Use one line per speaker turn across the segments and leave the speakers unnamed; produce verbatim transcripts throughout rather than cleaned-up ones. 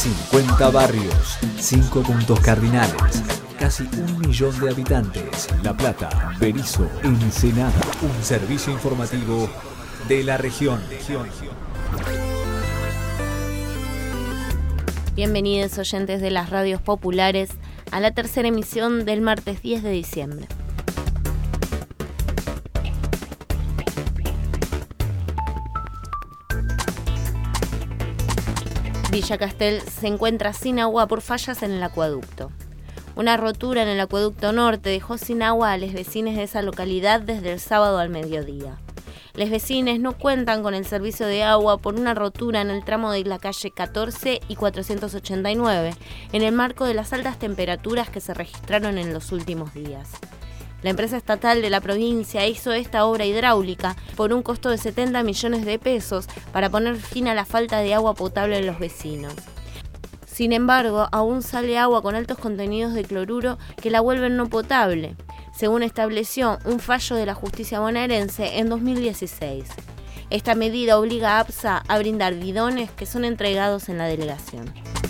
cincuenta barrios, cinco puntos cardinales, casi un millón de habitantes. La Plata, Berisso, Ensenada. Un servicio informativo de la región.
Bienvenidos oyentes de las radios populares a la tercera emisión del martes diez de diciembre. Villa Castel se encuentra sin agua por fallas en el acueducto. Una rotura en el acueducto norte dejó sin agua a los vecinos de esa localidad desde el sábado al mediodía. Los vecinos no cuentan con el servicio de agua por una rotura en el tramo de la calle catorce y cuatrocientos ochenta y nueve, en el marco de las altas temperaturas que se registraron en los últimos días. La empresa estatal de la provincia hizo esta obra hidráulica por un costo de setenta millones de pesos para poner fin a la falta de agua potable en los vecinos. Sin embargo, aún sale agua con altos contenidos de cloruro que la vuelven no potable, según estableció un fallo de la justicia bonaerense en dos mil dieciséis. Esta medida obliga a APSA a brindar bidones que son entregados en la delegación.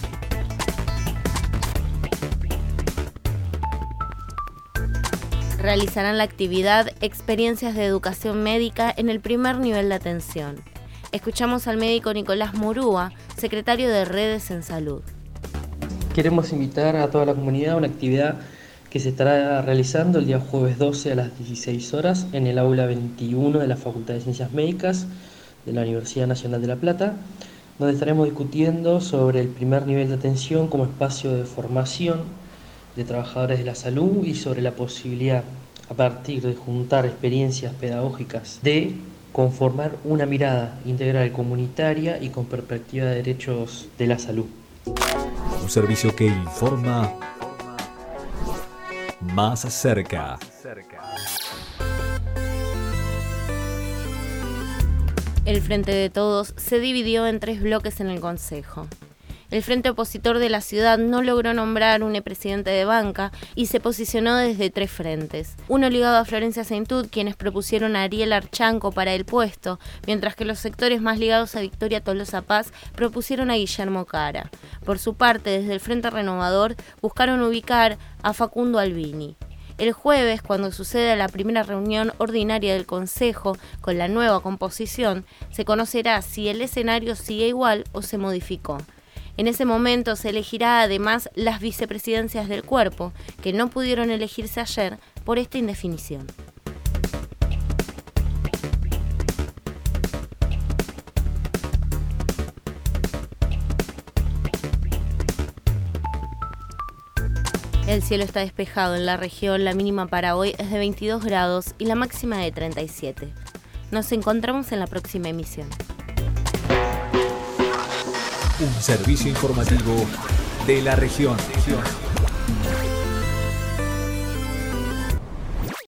Realizarán la actividad Experiencias de Educación Médica en el primer nivel de atención. Escuchamos al médico Nicolás Murúa, secretario de Redes en Salud.
Queremos invitar a toda la comunidad a una actividad que se estará realizando el día jueves doce a las dieciséis horas en el aula veintiuno de la Facultad de Ciencias Médicas de la Universidad Nacional de La Plata, donde estaremos discutiendo sobre el primer nivel de atención como espacio de formación de trabajadores de la salud y sobre la posibilidad, a partir de juntar experiencias pedagógicas, de conformar una mirada integral comunitaria y con perspectiva de derechos de la salud.
Un servicio que informa más cerca.
El Frente de Todos se dividió en tres bloques en el Consejo. El Frente Opositor de la ciudad no logró nombrar un presidente de banca y se posicionó desde tres frentes. Uno ligado a Florencia Saintud, quienes propusieron a Ariel Archanco para el puesto, mientras que los sectores más ligados a Victoria Tolosa Paz propusieron a Guillermo Cara. Por su parte, desde el Frente Renovador buscaron ubicar a Facundo Albini. El jueves, cuando suceda la primera reunión ordinaria del Consejo con la nueva composición, se conocerá si el escenario sigue igual o se modificó. En ese momento se elegirá además las vicepresidencias del cuerpo, que no pudieron elegirse ayer por esta indefinición. El cielo está despejado en la región, la mínima para hoy es de veintidós grados y la máxima de treinta y siete. Nos encontramos en la próxima emisión.
Un servicio informativo de la región.